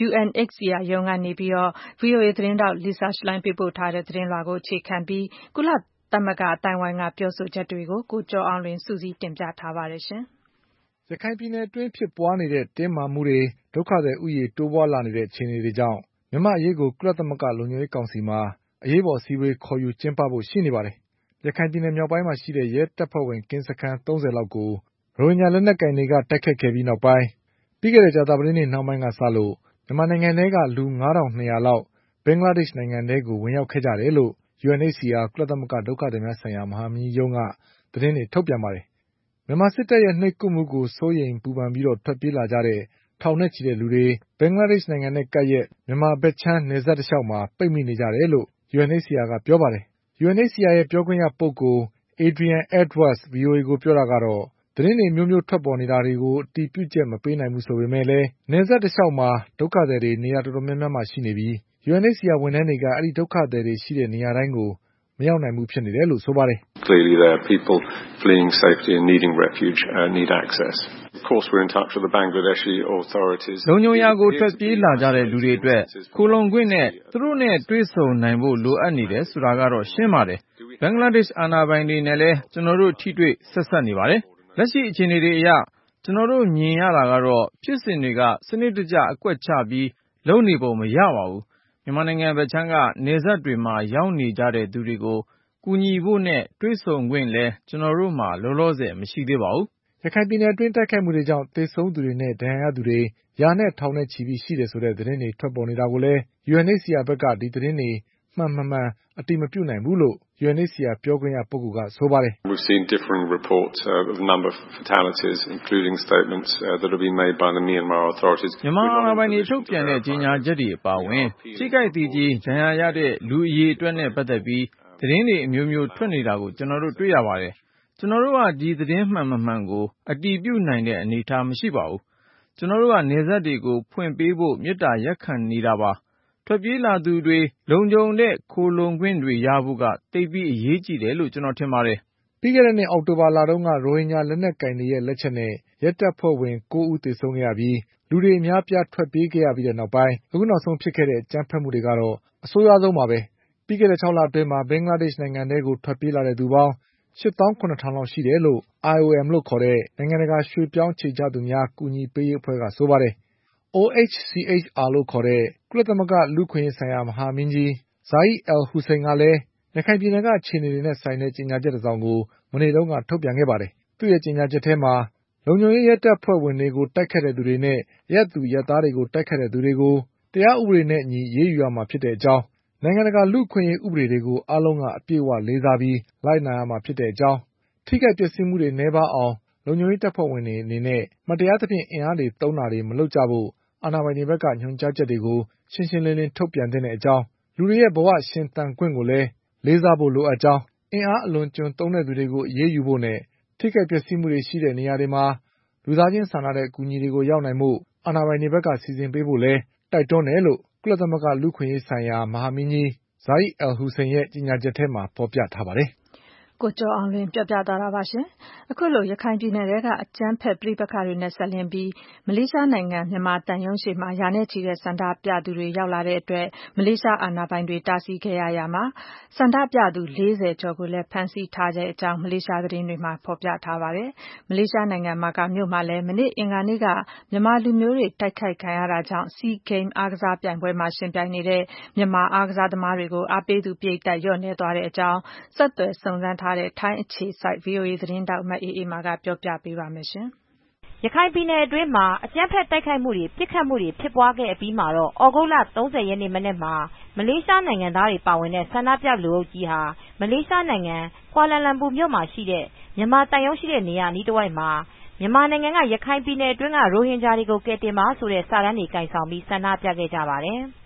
UNHCR ရုံးကနေပြီးတော့ VOA သတင်းထောက် Lisa Schlein ပေးပို့ထားတဲ့သတင်းလွှာကိုအခြေခံပြီးကုလသမဂ္ဂအသိုင်းအဝိုင်းကပြောဆိုချက်တွေကိုကိုကျော်အောင်လွင်စုစည်းတင်ပြထားပါတယ်ရှင်။ရခိုင်ပြည်နယ်အတွင်းဖြစ်ပွားနေတဲ့တင်းမာမှုတွေဒုက္ခသည်ဥယျာဉ်တိုးပွားလာနေတဲ့အခြေအနေတွေကြောင့်မြန်မာအရေးကိုကုလသမဂ္ဂလုံခြုံရေးကောင်စီမှာအရေးပေါ်အစည်းအဝေးခေါ်ယူကျင်းပဖို့ရှိနေပါတယ်။ရခိုင်ပြည်နယ်မြောက်ပိုင်းမှာရှိတဲ့ရဲတပ်ဖွဲ့ဝင်ကင်းစခန်း30လောက်ကိုရိုဟင်ဂျာလက်နက်ကိုင်တွေကတိုက်ခိုက်ခဲ့ပြီးနောက်ပိုင်းပြီးခဲ့တဲ့ကြာသပတေးနေ့နှောင်းပိုင်းကစလို့မြန်မာနိုင်ငံထဲကလူ9200လောက်ဘင်္ဂလားဒေ့ရှ်နိုင်ငံထဲကိုဝင်ရောက်ခဲ့ကြတယ်လို့UNHCR ကုလသမဂ္ဂဒုက္ခသည်များဆိုင်ရာမဟာမင်းကြီးရုံးကသတင်းတွေထုတ်ပြန်ပါတယ်။မြန်မာစစ်တပ်ရဲ့နှိပ်ကွပ်မှုကိုစိုးရိမ်ပူပန်ပြီးထွက်ပြေးလာကြတဲ့ထောင်နဲ့ချီတဲ့လူတွေဘင်္ဂလားဒေ့ရှ်နိုင်ငံနဲ့ကပ်ရက်မြန်မာဘက်ခြမ်းနယ်စပ်တလျှောက်မှာပိတ်မိနေကြတယ်လို့ UNHCR ကပြောပါတယ်။ UNHCR ရဲ့ပြောခွင့်ရပုဂ္ဂိုလ် Adrian Edwards VOA ကိုပြောတာကတော့သတင်းတွေမျိုးမျိုးထွက်ပေါ်နေတာတွေကိုအတည်ပြုချက်မပေးနိုင်ဘူးဆိုပေမဲ့လည်းနယ်စပ်တလျှောက်မှာဒုက္ခသည်တွေနေရာတော်တော်များများမှာရှိနေပြီး UNHCR ဝန်ထမ်းတွေကအဲဒီဒုက္ခသည်တွေရှိတဲ့နေရာတိုင်းကိုမရောက်နိုင်ဘူးဖြစ်နေတယ်လို့ဆိုပါတယ်။ Clearly there are people fleeing safety and needing refuge need access. Of course we're in touch with the Bangladeshi authorities. လုံခြုံရာကိုထွက်ပြေးလာကြတဲ့လူတွေအတွက်ခိုလုံခွင့်နဲ့သူတို့နဲ့တွေ့ဆုံနိုင်ဖို့လိုအပ်နေတယ်ဆိုတာကတော့ရှင်းပါတယ်။ ဘင်္ဂလားဒေ့ရှ်အာဏာပိုင်တွေနဲ့လည်းကျွန်တော်တို့ထိတွေ့ဆက်ဆက်နေပါတယ်။လက်ရှိအခြေအနေတွေအရကျွန်တော်တို့မြင်ရတာကတော့ဖြစ်စဉ်တွေကစနစ်တကျအကွက်ချပြီးလုပ်နေပုံမရပါဘူး။မြန်မာနိုင်ငံဗချမ်းကနေဆက်တွေမှာရောက်နေကြတဲ့သူတွေကိုကူညီဖို့နဲ့တွေ့ဆုံခွင့်လည်းကျွန်တော်တို့မှာလောလောဆယ်မရှိသေးပါဘူး။ရခိုင်ပြည်နယ်အတွင်းတိုက်ခိုက်မှုတွေကြောင့်သေဆုံးသူတွေနဲ့ဒဏ်ရာရသူတွေရာနဲ့ထောင်နဲ့ချီပြီးရှိတယ်ဆိုတဲ့သတင်းတွေထွက်ပေါ်နေတာကိုလည်း UNHCR ဘက်ကဒီသတင်းတွေမှန်မမှန်အတည်မပြုနိုင်ဘူးလို့ UNHCR ပြောခွင့်ရပုဂ္ဂိုလ်ကဆိုပါတယ်။ We've seen different reports of the number of fatalities, including statements that have been made by the Myanmar authorities. မြန်မာအာဏာပိုင်တွေထုတ်ပြန်တဲ့ကြေညာချက်တွေအပါအဝင်ထိခိုက်သေးကြီးဒဏ်ရာရတဲ့လူအရေအတွက်နဲ့ပတ်သက်ပြီးသတင်းတွေအမျိုးမျိုးထွက်နေတာကိုကျွန်တော်တို့တွေ့ရပါတယ်။ကျွန်တော်တို့ကဒီသတင်းမှန်မမှန်ကိုအတည်ပြုနိုင်တဲ့အနေအထားမရှိပါဘူး။ကျွန်တော်တို့ကနေဆက်တွေကိုဖွင့်ပေးဖို့မေတ္တာရက်ခံနေတာပါ။ထွက်ပြေးလာသူတွေလုံခြုံတဲ့ခိုလုံခွင့်တွေရဖို့ကတိတ်ပြီးအရေးကြီးတယ်လို့ကျွန်တော်ထင်ပါတယ်။ပြီးခဲ့တဲ့နှစ်အောက်တိုဘာလတုန်းကရိုဟင်ဂျာလက်နက်ကင်တွေရဲ့လက်ချက်နဲ့ရဲတပ်ဖွဲ့ဝင်9ဦးသေဆုံးခဲ့ရပြီးလူတွေအများပြားထွက်ပြေးခဲ့ရပြီးတဲ့နောက်ပိုင်းအခုနောက်ဆုံးဖြစ်ခဲ့တဲ့အကြမ်းဖက်မှုတွေကတော့အဆိုးရွားဆုံးပါပဲ။ပြီးခဲ့တဲ့6လအတွင်းမှာဘင်္ဂလားဒေ့ရှ်နိုင်ငံထဲကိုထွက်ပြေးလာတဲ့သူပေါင်း87,000 လောက်ရှိတယ်လို့ IOM လို့ခေါ်တဲ့နိုင်ငံတကာရွှေ့ပြောင်းခြေချသူများကူညီပေးရေးအဖွဲ့ကဆိုပါတယ်။ OHCHR လို့ခေါ်တဲ့ကုလသမဂ္ဂလူ့အခွင့်အရေးဆိုင်ရာမဟာမင်းကြီး Zeid Al Hussein ကလည်းရခိုင်ပြည်နယ်ကအခြေအနေတွေနဲ့ဆိုင်တဲ့ကြေညာချက်တစ်စောင်ကိုမနေ့တုန်းကထုတ်ပြန်ခဲ့ပါတယ်။သူ့ရဲ့ကြေညာချက်ထဲမှာလုံခြုံရေးရဲတပ်ဖွဲ့ဝင်တွေကိုတိုက်ခတ်တဲ့သူတွေနဲ့ရက်သူရက်သားတွေကိုတိုက်ခတ်တဲ့သူတွေကိုတရားဥပဒေနဲ့အညီရေးယူရမှာဖြစ်တဲ့အကြောင်းနိုင်ငံတကာလူ့အခွင့်အရေးဥပဒေတွေကိုအားလုံးကအပြည့်အဝလေးစားပြီးလိုက်နာရမှာဖြစ်တဲ့အကြောင်းထိခိုက်ပျက်စီးမှုတွေနည်းပါးအောင်လုံခြုံရေးတပ်ဖွဲ့ဝင်တွေအနေနဲ့မတရားသဖြင့်အင်အားတွေသုံးတာတွေမလုပ်ကြဖို့အာဏာပိုင်တွေဘက်ကညွှန်ကြားချက်တွေကိုရှင်းရှင်းလင်းလင်းထုတ်ပြန်တဲ့အကြောင်းလူတွေရဲ့ဘဝရှင်သန်ခွင့်ကိုလည်းလေးစားဖို့လိုအပ်ကြောင်းအင်အားအလွန်ကျွံသုံးတဲ့သူတွေကိုအရေးယူဖို့နဲ့ထိခိုက်ပျက်စီးမှုတွေရှိတဲ့နေရာတွေမှာလူသားချင်းစာနာတဲ့အကူအညီတွေကိုရောက်နိုင်မှုအာဏာပိုင်တွေဘက်ကစီစဉ်ပေးဖို့လည်းတိုက်တွန်းတယ်လို့ကုလသမဂ္ဂလူ့အခွင့်အရေးဆိုင်ရာမဟာမင်းကြီး Zeid Al Hussein ရဲ့ကြေညာချက်ထဲမှာဖော်ပြထားပါတယ်။ကိုကျော်အောင်လွင်ပြောပြသွားတာပါရှင်။အခုလိုရခိုင်ပြည်နယ်ထဲကအကြမ်းဖက်ပဋိပက္ခတွေနဲ့ဆက်လင်းပြီးမလေးရှားနိုင်ငံမြန်မာတန်ယုံရှေ့မှာရာနဲ့ချီတဲ့ဆန္ဒပြသူတွေရောက်လာတဲ့အတွက်မလေးရှားအာဏာပိုင်တွေတားဆီးခဲ့ရမှာဆန္ဒပြသူ40ကျော်ကိုလည်းဖမ်းဆီးထားတဲ့အကြောင်းမလေးရှားသတင်းတွေမှာဖော်ပြထားပါတယ်။မလေးရှားနိုင်ငံမာကာမြို့မှာလည်းမနေ့အင်္ဂါနေ့ကမြန်မာလူမျိုးတွေတိုက်ခိုက်ခံရတာကြောင့် SEA Games အားကစားပြိုင်ပွဲမှာရှင်ပြိုင်နေတဲ့မြန်မာအားကစားသမားတွေကိုအားပေးသူပရိသတ်လျော့နည်းသွားတဲ့အကြောင်းဆက်သွယ်စုံစမ်းထားတဲ့ထိုင်းအခြေစိုက် VOA သတင်းတောက်မအေးအေးမာကပြောပြပေးပါမယ်။ရခိုင်ပြည်နယ်အတွင်းမှာအကြမ်းဖက်တိုက်ခိုက်မှုတွေပစ်ခတ်မှုတွေဖြစ်ပွားခဲ့အပြီးမှာတော့ဩဂုတ်လ30ရက်နေ့မနက်မှာမလေးရှားနိုင်ငံသားတွေပါဝင်တဲ့ဆန္ဒပြလူအုပ်ကြီးဟာမလေးရှားနိုင်ငံကွာလာလမ်ပူမြို့မှာရှိတဲ့မြန်မာတန်ယုံရှိတဲ့နေရာအနီးတစ်ဝိုက်မှာမြန်မာနိုင်ငံကရခိုင်ပြည်နယ်အတွင်းကရိုဟင်ဂျာတွေကိုကယ်တင်ပါဆိုတဲ့စာတန်းတွေကိုင်ဆောင်ပြီးဆန္ဒပြခဲ့ကြပါတယ်။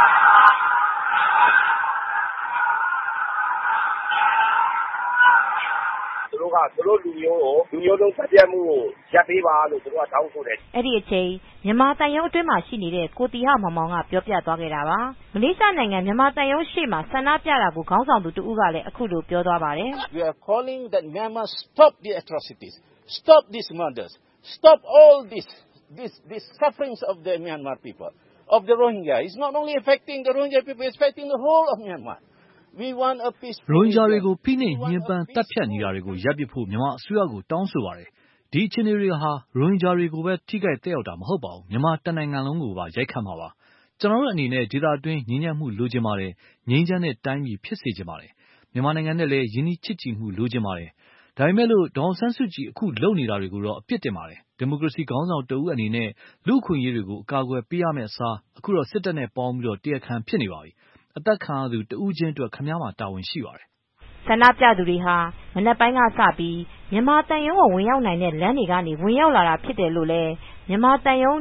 သူတို့လူမျိုးလုံးသတ်ဖြတ်မှုကိုရပ်ပေးပါလို့သူတို့ကတောင်းဆိုတယ်။အဲ့ဒီအချိန်မြန်မာတန်ယုံအတွင်းမှာရှိနေတဲ့ကိုတီဟမောင်မောင်ကပြောပြသွားခဲ့တာပါ။မလေးရှားနိုင်ငံမြန်မာတန်ယုံရှေ့မှာဆန္ဒပြတာကိုခေါင်းဆောင်သူတဦးကလည်းအခုလိုပြောသွားပါတယ်။ We are calling that Myanmar stop the atrocities, stop these murders, stop all this sufferings of the Myanmar people, of the Rohingya. It's not only affecting the Rohingya people, it's affecting the whole of Myanmar. ရိုဟင်ဂျာတွေကိုဖိနှိပ်ညှဉ်းပန်းတပ်ဖြတ်နေတာတွေကိုရပ်ပစ်ဖို့မြန်မာအစိုးရကိုတောင်းဆိုပါတယ်။ဒီအခြေအနေတွေဟာရိုဟင်ဂျာတွေကိုပဲထိခိုက်သက်ရောက်တာမဟုတ်ပါဘူး။မြန်မာတနိုင်ငံလုံးကိုပါရိုက်ခတ်မှာပါ။ကျွန်တော်တို့အနေနဲ့ဒေသတွင်းငြိမ်းချမ်းမှုလိုချင်ပါတယ်။ငြိမ်းချမ်းတဲ့တိုင်းပြည်ဖြစ်စေချင်ပါတယ်။မြန်မာနိုင်ငံနဲ့လည်းယဉ်ကျေးချစ်ကြည်မှုလိုချင်ပါတယ်။ဒါပေမဲ့လို့ဒေါ်အောင်ဆန်းစုကြည်အခုလုပ်နေတာတွေကိုတော့အပြစ်တင်ပါတယ်။ဒီမိုကရေစီခေါင်းဆောင်တဦးအနေနဲ့လူ့အခွင့်အရေးတွေကိုအကာအကွယ်ပေးရမယ့်အစားအခုတော့စစ်တပ်နဲ့ပေါင်းပြီးတရားခံဖြစ်နေပါပြီ။အသက်ခံရသူတဦးချင်းအတွက်ခင်ဗျားမှာတာဝန်ရှိပါတယ်။ဆန္ဒပြသူတွေဟာမနက်ပိုင်းကစပြီးမြန်မာတန်ယုံကိုဝင်ရောက်နိုင်တဲ့လမ်းတွေကနေဝင်ရောက်လာတာဖြစ်တယ်လို့လည်းမြန်မာတန်ယုံအတွက်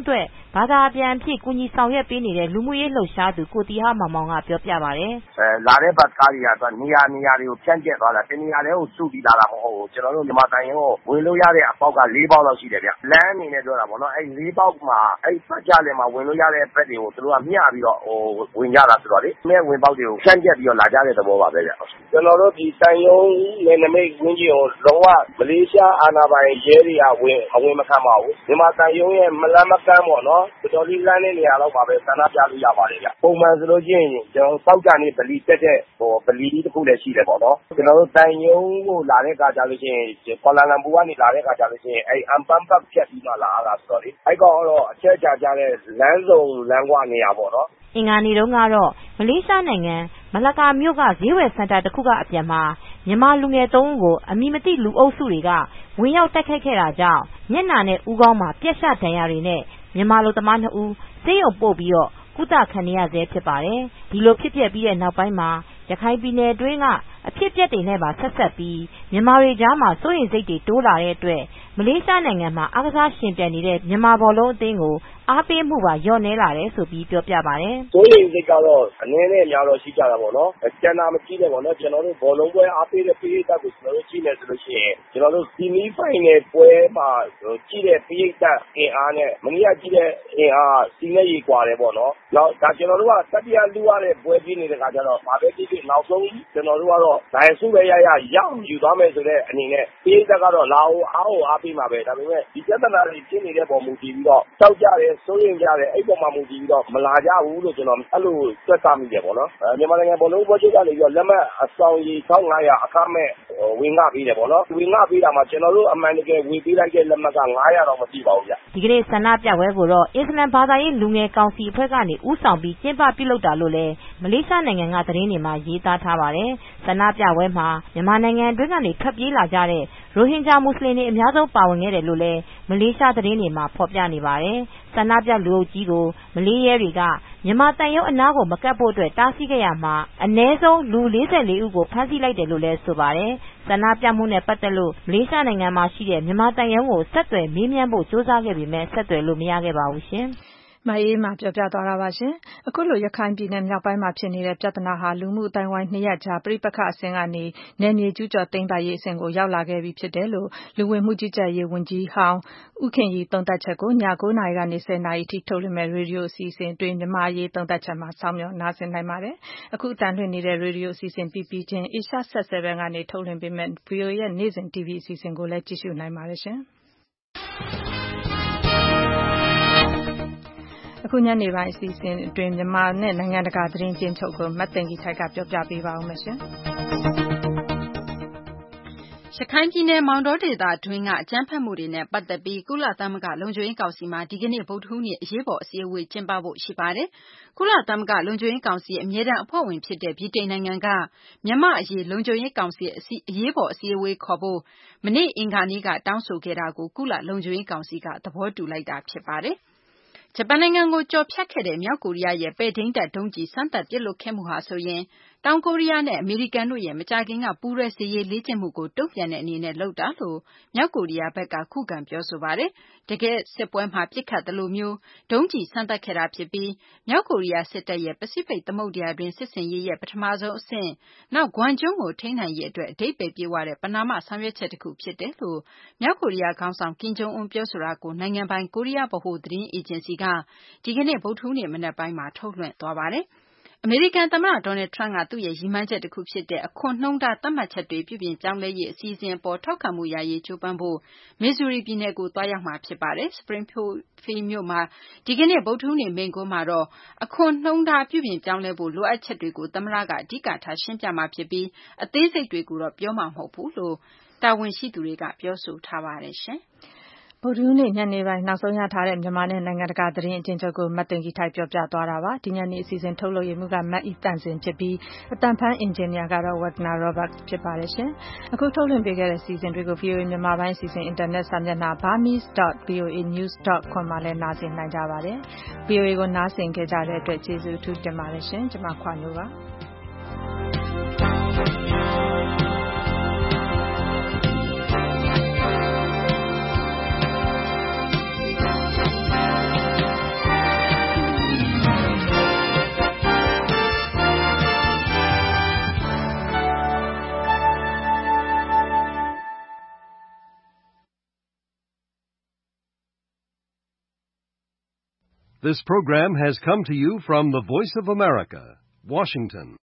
ဘာသာပြန်အဖြစ်ကူညီဆောင်ရွက်ပေးနေတဲ့လူမှုရေးလှုပ်ရှားသူကိုတီဟာမောင်မောင်ကပြောပြပါတယ်။လာတဲ့ဘတ်ကားတွေကနေရာတွေကိုဖြန့်ကျက်သွားတာတနေရာတွေကိုစုပြီးလာတာမဟုတ်ဘူးကျွန်တော်တို့မြန်မာတိုင်းကိုဝင်လို့ရတဲ့အပေါက်က4ပေါက်လောက်ရှိတယ်ဗျ။လမ်းအနေနဲ့ပြောတာပေါ့နော်အဲ့4ပေါက်မှာအဲ့ပတ်ကြလင်မှာဝင်လို့ရတဲ့ဘက်တွေကိုသူတို့ကမျှပြီးတော့ဝင်ကြတာဆိုတော့လေမဲ့ဝင်ပေါက်တွေကိုဖြန့်ကျက်ပြီးတော့လာကြတဲ့သဘောပါပဲဗျ။ကျွန်တော်တို့ဒီတိုင်ယုံနယ်နိမိတ်ဝင်းကြီးကိုလုံးဝမလေးရှားအာဏာပိုင်ရဲတွေကအဝင်မခံပါဘူး။မြန်မာတိုင်ယုံရဲ့မလန်းမကန်းပေါ့နော်တော်လေးလမ်းတဲ့နေရာတော့ပါပဲဆန္ဒပြလို့ရပါတယ်ဗျ။ပုံမှန်ဆိုလို့ချင်းကျွန်တော်စောက်ကြနေဗလီတက်တဲ့ဗလီတစ်ခုလည်းရှိတယ်ပေါ့နော်။ကျွန်တော်တို့တိုင်ယုံကိုလာတဲ့အခါကျလို့ချင်းကွာလာလမ်ပူကနေလာတဲ့အခါကျလို့ချင်းအဲ့အမ်ပန်ပတ်ဖြတ်ပြီးမှလာတာဆိုတော့လေအဲ့ကောင်တော့အချက်ချာကြတဲ့လမ်းစုံလမ်းကွာနေရာပေါ့နော်။အင်္ဂါနေ့တုန်းကတော့မလေးရှားနိုင်ငံမလကာမြို့ကဈေးဝယ်စင်တာတစ်ခုကအပြန်မှာမြန်မာလူငယ်3ဦးကိုအမည်မသိလူအုပ်စုတွေကဝင်ရောက်တိုက်ခိုက်ခဲ့တာကြောင့်မျက်နှာနဲ့ဦးခေါင်းမှာပြက်ရှဒဏ်ရာတွေနဲ့မြန်မာလူသမား2ဦးဆေးရုံပို့ပြီးတော့ကုသခံနေရဆဲဖြစ်ပါတယ်။ဒီလိုဖြစ်ပျက်ပြီးတဲ့နောက်ပိုင်းမှာရခိုင်ပြည်နယ်အတွင်းကအဖြစ်အပျက်တွေနဲ့ပါဆက်စပ်ပြီးမြန်မာတွေကြားမှာစိုးရိမ်စိတ်တွေတိုးလာတဲ့အတွက်မလေးရှားနိုင်ငံမှာအားကစားရှင်ပြိုင်နေတဲ့မြန်မာဘောလုံးအသင်းကိုအားပေးမှုပါလျော့နည်းလာတယ်ဆိုပြီးပြောပြပါတယ်။စိုးရိမ်စိတ်ကတော့အနည်းနဲ့အများတော့ရှိကြတာပေါ့နော်။ကျန်တာမကြည့်နဲ့ပေါ့နော်ကျွန်တော်တို့ဘောလုံးပွဲအားပေးတဲ့ပရိသတ်ကိုကျွန်တော်တို့ကြည့်နေဆိုလို့ရှိရင်ကျွန်တော်တို့စီမီဖိုင်နယ်ပွဲမှာကြည့်တဲ့ပရိသတ်အင်အားနဲ့မနေ့ကကြည့်တဲ့အင်အားစီးနေရီกว่าတယ်ပေါ့နော်။နောက်ဒါကျွန်တော်တို့ကတတိယလူရတဲ့ပွဲကြည့်နေတဲ့ခါကျတော့ဘာပဲဖြစ်ဖြစ်နောက်ဆုံးကျွန်တော်တို့ကတော့ဒိုင်ဆုပဲရယူသွားမယ်ဆိုတဲ့အနေနဲ့ပရိသတ်ကတော့လာအောင်အားပေးမှာပဲဒါပေမဲ့ဒီပြဿနာတွေဖြစ်နေတဲ့ပုံမူတည်ပြီးတော့တောက်ကြတယ်စိုးရိမ်ကြတယ်အဲ့ပုံမှာမူတည်ပြီးတော့မလာကြဘူးလို့ကျွန်တော်အဲ့လိုတွက်သားမိတယ်ပေါ့နော်မြန်မာနိုင်ငံဘောလုံးပွဲချုပ်ကနေပြီးတော့လက်မှတ်အဆောင်ကြီး1500အခမဲ့ဝင်ငှပေးတယ်ပေါ့နော်ဝင်ငှပေးတာမှာကျွန်တော်တို့အမှန်တကယ်ဝင်ပေးလိုက်တဲ့လက်မှတ်က900တော့မပြည့်ပါဘူးဗျဒီကနေ့ဆန္ဒပြပွဲကိုတော့အစ္စလမ်ဘာသာရေးလူငယ်ကောင်စီအဖွဲ့ကနေဦးဆောင်ပြီးကျင်းပပြုလုပ်တာလို့လည်းမလေးရှားနိုင်ငံကသတင်းတွေမှာရေးသားထားပါတယ်ဆန္ဒပြပွဲမှာမြန်မာနိုင်ငံအတွင်းကနေထွက်ပြေးလာကြတဲ့ရိုဟင်ဂျာမွတ်စလင်တွေအများဆုံးပါဝင်ခဲ့တယ်လို့လည်းမလေးရှားသတင်းတွေမှာဖော်ပြနေပါတယ်ဆန္ဒပြလူအုပ်ကြီးကိုမလေးရဲတွေကမြန်မာတန်ရုံအနားကိုမကပ်ဖို့အတွက်တားဆီးခဲ့ရမှာအနည်းဆုံးလူ44ဦးကိုဖမ်းဆီးလိုက်တယ်လို့လည်းဆိုပါတယ်ဆန္ဒပြမှုနဲ့ပတ်သက်လို့မလေးရှားနိုင်ငံမှာရှိတဲ့မြန်မာတန်ရုံကိုဆက်သွယ်မေးမြန်းဖို့ကြိုးစားခဲ့ပေမဲ့ဆက်သွယ်လို့မရခဲ့ပါဘူးရှင်မအေးမှာပြောပြသွားတာပါရှင်အခုလိုရခိုင်ပြည်နယ်မြောက်ပိုင်းမှာဖြစ်နေတဲ့ပြဿနာဟာလူမှုအတိုင်းဝိုင်းနှစ်ရက်ကြာပြိပခအဆင့်ကနေနယ်မြေကျူးကျော်သိမ်းပိုက်ရေးအဆင့်ကိုရောက်လာခဲ့ပြီဖြစ်တယ်လို့လူဝင်မှုကြီးကြပ်ရေးဝန်ကြီးဟောင်းဦးခင်ရီသုံးသပ်ချက်ကိုည9:00 နာရီကနေ10:00 နာရီထိထုတ်လွှင့်မဲ့ရေဒီယိုအစီအစဉ်အတွင်းမြန်မာရေးသုံးသပ်ချက်မှာစောင့်မျှော်နားဆင်နိုင်ပါတယ်အခုအတန်လွှင့်နေတဲ့ရေဒီယိုအစီအစဉ်ပြီးချင်း Asia Set 7ကနေထုတ်လွှင့်ပေးမဲ့ VOA ရဲ့နေ့စဉ် TV အစီအစဉ်ကိုလည်းကြည့်ရှုနိုင်ပါတယ်ရှင်အခုညနေပိုင်းအစီအစဉ်အတွင်းမြန်မာနဲ့နိုင်ငံတကာသတင်းကျဉ်းချုပ်ကိုမတ်သိင်္ဂီထိုက်ကပြောပြပေးပါဦးမယ်ရှင်ရခိုင်ပြည်နယ်မောင်တောဒေသတွင်းကအကြမ်းဖက်မှုတွေနဲ့ပတ်သက်ပြီးကုလသမဂ္ဂလုံခြုံရေးကောင်စီမှာဒီကနေ့ဗုဒ္ဓဟူးနေ့အရေးပေါ်အစည်းအဝေးကျင်းပဖို့ရှိပါတယ်။ကုလသမဂ္ဂလုံခြုံရေးကောင်စီအမြဲတမ်းအဖွဲ့ဝင်ဖြစ်တဲ့ဗြိတိန်နိုင်ငံကမြန်မာအရေးလုံခြုံရေးကောင်စီအရေးပေါ်အစည်းအဝေးခေါ်ဖို့မနေ့အင်္ဂါနေ့ကတောင်းဆိုခဲ့တာကိုကုလလုံခြုံရေးကောင်စီကသဘောတူလိုက်တာဖြစ်ပါတယ်။ဂျပန်နိုင်ငံကိုကျော်ဖြတ်ခဲ့တဲ့မြောက်ကိုရီးယားရဲ့ပဲ့ထိန်းတပ်ဒုံးကျည်စမ်းသပ်ပစ်လွှတ်ခဲ့မှုဟာဆိုရင်တောင်ကိုရီးယားနဲ့အမေရိကန်တို့ရဲ့မကြာခင်ကပူးတွဲစစ်ရေးလေ့ကျင့်မှုကိုတုံ့ပြန်တဲ့အနေနဲ့လုပ်တာလို့မြောက်ကိုရီးယားဘက်ကခုခံပြောဆိုပါတယ်။တကယ့်စစ်ပွဲမှာပစ်ခတ်သလိုမျိုးဒုံးကျည်စမ်းသပ်ခဲ့တာဖြစ်ပြီးမြောက်ကိုရီးယားစစ်တပ်ရဲ့ပစိဖိတ်သမုဒ္ဒရာတွင်စစ်ဆင်ရေးရဲ့ပထမဆုံးအဆင့်နောက်ဂွမ်ကျွန်းကိုထိန်းနိုင်ရေးအတွက်အဓိပ္ပာယ်ပြေဝတဲ့ပဏာမဆောင်ရွက်ချက်တစ်ခုဖြစ်တယ်လို့မြောက်ကိုရီးယားခေါင်းဆောင်ကင်ဂျုံအွန်းပြောဆိုတာကိုနိုင်ငံပိုင်ကိုရီးယားဗဟိုသတင်းအေဂျင်စီကဒီကနေ့ဗုဒ္ဓဟူးနေ့မနက်ပိုင်းမှာထုတ်လွှင့်သွားပါတယ်။အမေရိကန်သမ္မတဒေါ်နယ်ထရန့်ကသူ့ရဲ့ရည်မှန်းချက်တစ်ခုဖြစ်တဲ့အခွန်နှုန်းထားသတ်မှတ်ချက်တွေပြုပြင်ပြောင်းလဲရေးအစီအစဉ်အပေါ်ထောက်ခံမှုရရေးကြိုးပမ်းဖို့မစ်ဇူရီပြည်နယ်ကိုသွားရောက်မှာဖြစ်ပါတယ်။ Springfield မြို့မှာဒီကနေ့ဗုဒ္ဓဟူးနေ့မိန့်ခွန်းမှာတော့အခွန်နှုန်းထားပြုပြင်ပြောင်းလဲဖို့လိုအပ်ချက်တွေကိုသမ္မတကအဓိကထားရှင်းပြမှာဖြစ်ပြီးအသေးစိတ်တွေကိုတော့ပြောမှာမဟုတ်ဘူးလို့တာဝန်ရှိသူတွေကပြောဆိုထားပါတယ်ရှင်။ဗုဒ္ဓဟူးနေ့ညနေပိုင်းနောက်ဆုံးရထားတဲ့မြန်မာနဲ့နိုင်ငံတကာသတင်းအကျဉ်းချုပ်ကိုမတ်သိင်္ဂီထိုက်ပြောပြသွားတာပါဒီညနေအစီအစဉ်ထုတ်လုပ်ရမှုကမတ်ဤတန့်စင်ဖြစ်ပြီးအတန်ဖန်အင်ဂျင်နီယာကတော့ဝက်နာရောဘတ်ဖြစ်ပါတယ်ရှင်အခုထုတ်လွှင့်ပေးခဲ့တဲ့စီစဉ်တွေကို VOA မြန်မာပိုင်းအစီအစဉ်အင်တာနက်စာမျက်နှာ burmese.voanews.com မှာလည်းနားဆင်နိုင်ကြပါတယ် VOA ကိုနားဆင်ကြတဲ့အတွက်ကျေးဇူးအထူးတင်ပါတယ်ရှင်ကျွန်မခွာနိုးပါ This program has come to you from the Voice of America, Washington.